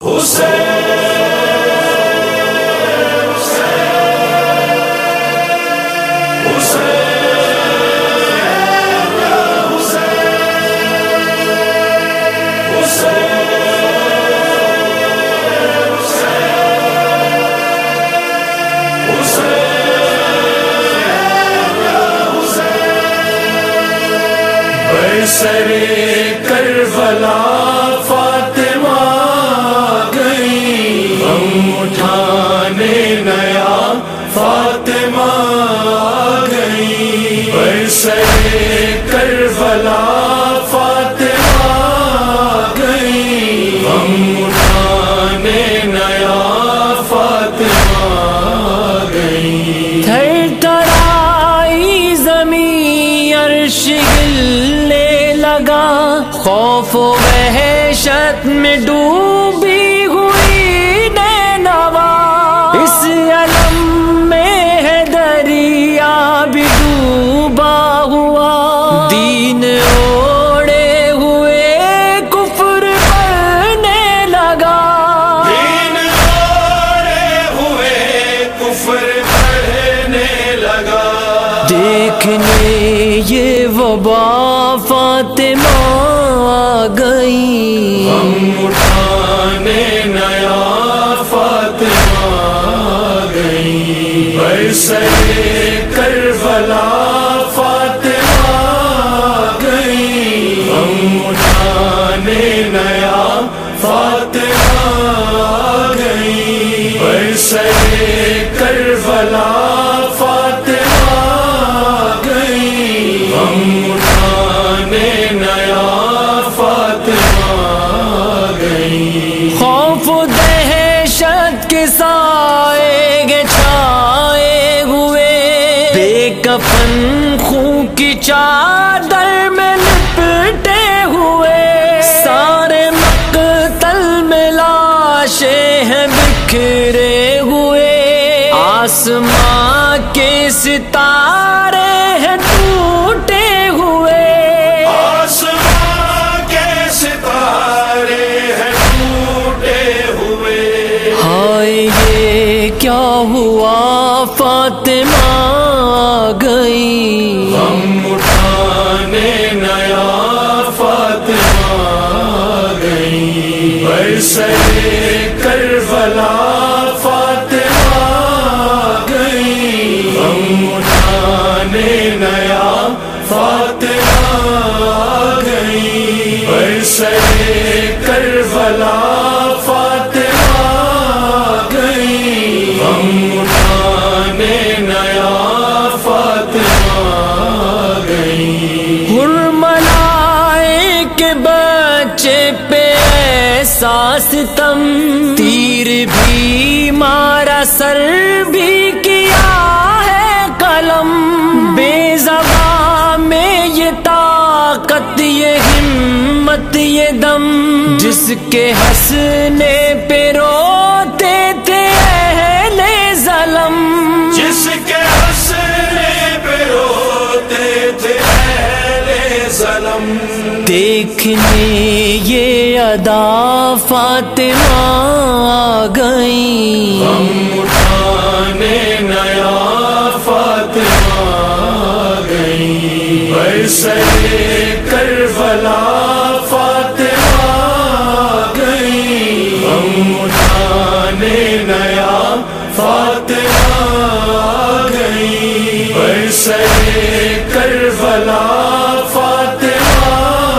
برسرے کربلا فاطمہ گئی، غم اٹھانے نیا فاطمہ گئی۔ برسرے کربلا فاطمہ گئی، غم اٹھانے نیا فاطمہ گئی۔ تھر تھرائی زمین عرش ہلنے لگا، خوف و وحشت میں ڈوبی ہوئی نینوا، اس علم میں ہے دریا بھی ڈوبا ہوا، دین اوڑے ہوئے کفر پڑھنے لگا، دین اوڑے ہوئے کفر پڑھنے لگا۔ دیکھنے یہ وبا فاطمہ آ گئی، غم اٹھانے نیا فاطمہ گئی۔ برسرے کربلا فاطمہ گئی، غم اٹھانے نیا فاطمہ گئی۔ برسرے کربلا فاطمہ گئی، غم اٹھانے نیا فاطمہ گئی۔ خوف و دہشت کے سائے چھائے ہوئے، بے کفن خون کی چادر میں لپٹے ہوئے، سارے مقتل میں لاشیں ہیں بکھرے ہوئے، آسمان کے ستارے ہیں ٹوٹے ہوئے، آسمان کے ستارے ہیں ٹوٹے ہوئے۔ ہائے یہ کیا ہوا فاطمہ آ گئی، غم اٹھانے نیا فاطمہ گئی۔ برسرے کربلا فاطمہ گئی، غم اٹھانے نیا فاطمہ گئی۔ برسرے کربلا فاطمہ گئی، غم اٹھانے نیا فاطمہ گئی۔ حرملائے کے بچے پہ ایسا ستم، تیر بھی مارا سر بھی کیا ہے قلم، بے زباں میں یہ طاقت یہ ہمت یہ دم، جس کے ہنسنے پہ روتے تھے اہل ظلم، جس کے ہنسنے پہ روتے تھے اہل ظلم۔ دیکھنے یہ ادا فاطمہ آ گئی، غم اٹھانے نیا فاطمہ گئی۔ برسرے کربلا فاطمہ گئی، غم اٹھانے نیا فاطمہ گئی۔ برسرے کربلا فاطمہ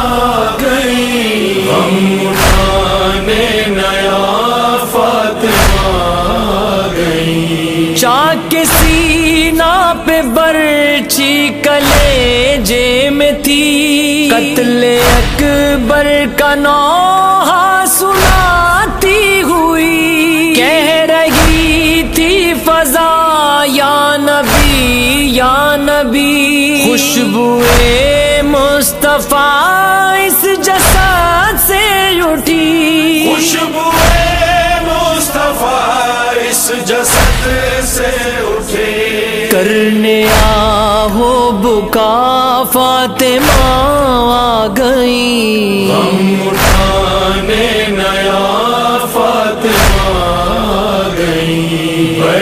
گئی، غم اٹھانے نیا فاطمہ گئی۔ چاک کے سینہ پہ برچھی کلیجے میں تھی، قتل اکبر کا نوحہ سناتی ہوئی، کہہ رہی تھی فضا یا نبی یا نبی، خوشبوئے مصطفیٰ اس جسد سے اٹھی، خوشبوئے مصطفیٰ اس جسد سے اٹھے، کرنے آہو بکا فاطمہ آ گئی، غم اٹھانے نیا فاطمہ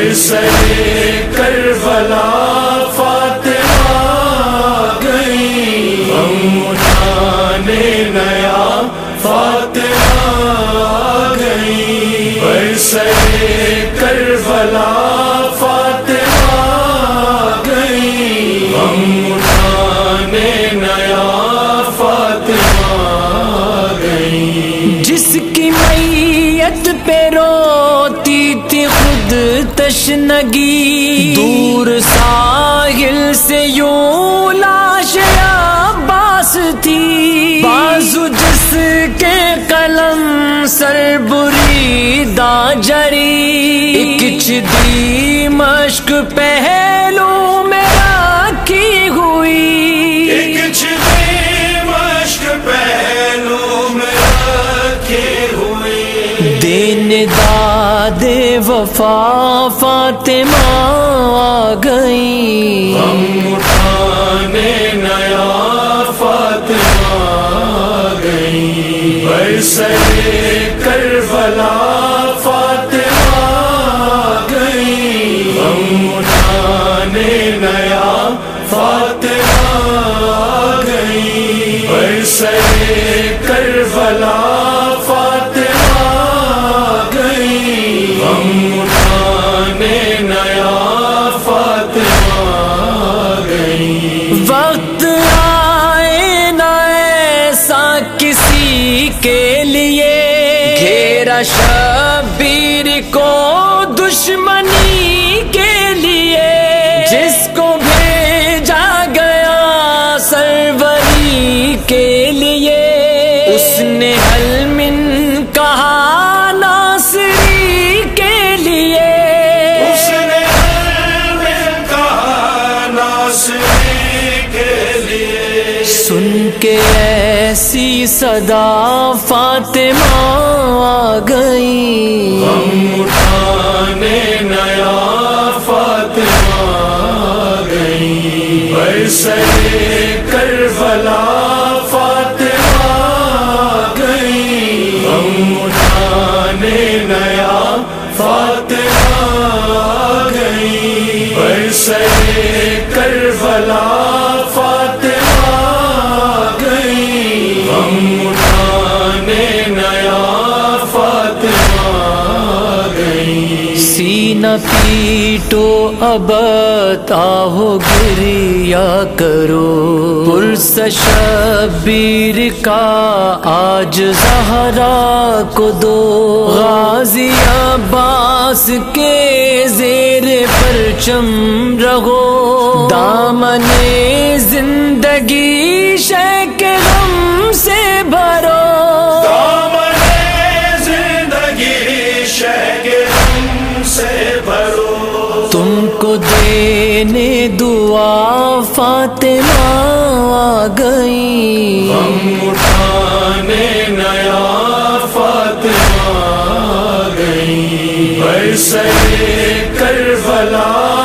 برسے کربلا فاطمہ گئی، ہم اٹھانے نیا فاطمہ گئی، برسے کربلا فاطمہ گئی، ہم اٹھانے نیا فاطمہ گئی، جس کی میت پہ روتی تھی خود تشنگی، دور ساحل سے یوں لاش عباس تھی، بازو جس کے قلم سر بریدہ جری، ایک چدی مشق پہلو میں رکھی ہوئی، ایک چدی مشق پہلو میں رکھی ہوئی، دین داد وفا فاطمہ آ گئی، ہم اٹھانے نیا فاطمہ گئی، برسے کربلا فاطمہ گئی، ہم اٹھانے نیا فاطمہ گئی، برسے کربلا فاطمہ گئی، ہم اٹھانے نیا فاطمہ گئی، وقت آئے نہ ایسا کسی کے لیے، گھیرا شبیر کو دشمنی کے لیے، جس کو بھیجا گیا سروری کے لیے، اس نے حل من کہا ناصری کے لیے، اس نے حل من کہا ناصری کے لیے، سن کے ایسی صدا فاطمہ آ گئی، ہم اٹھانے نیا فاطمہ گئی، برسے کربلا فاطمہ گئی، ہم اٹھانے نیا فاطمہ گئی، برسے کربلا فاطمہ گئی، ہم اٹھانے نیا فاطمہ گئی، سینہ پیٹو اب آہو گریا کرو، پرس شبیر کا آج زہرا کو دو، غازی عباس کے زیر پرچم رہو، دامن زندگی شے کے غم سے بھرو، دامن زندگی شے کے غم سے بھرو، تم کو دینے دعا فاطمہ آ گئی، ہم اٹھانے نیا فاطمہ گئی، برسے کربلا